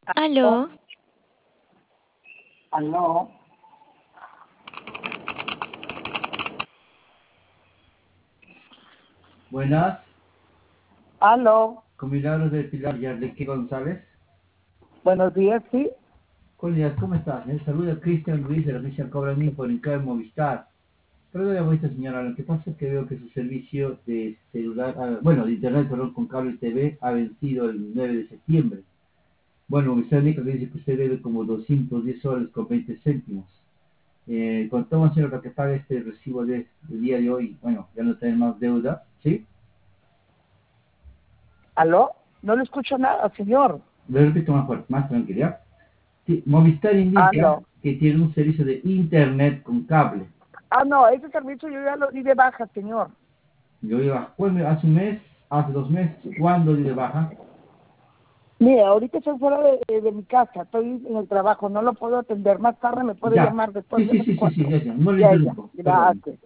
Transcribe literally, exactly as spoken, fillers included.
Aló, Aló, Buenas, aló, con Milagros de Pilar Yarleque González. buenos días, sí. Buenos ¿cómo estás? Les saluda Cristian Ruiz de la agencia Cobra Info en Clave Movistar. Perdóname esta señora, lo que pasa es que veo que su servicio de celular, ah, bueno, de internet, perdón, con cable T V ha vencido el nueve de septiembre. Bueno, Movistar indica que dice que usted debe como doscientos diez soles con veinte céntimos. Eh, contamos, señor, para que pague este recibo de, del día de hoy. Bueno, ya no tiene más deuda, ¿sí? Aló, no le escucho nada, señor. Le repito más fuerte, más tranquilidad. Sí, Movistar indica Aló. que tiene un servicio de internet con cable. Ah, no, ese servicio yo ya lo di de baja, señor. Yo iba, ¿cuándo? Hace un mes, hace dos meses, ¿cuándo di de baja? Mire, ahorita estoy fuera de, de- de mi casa, estoy en el trabajo, no lo puedo atender. Más tarde me puede Ya, llamar después sí, de sí, las sí, sí, sí, cuatro. ya, ya, no le Ya, ya, interrumpo, perdón. gracias.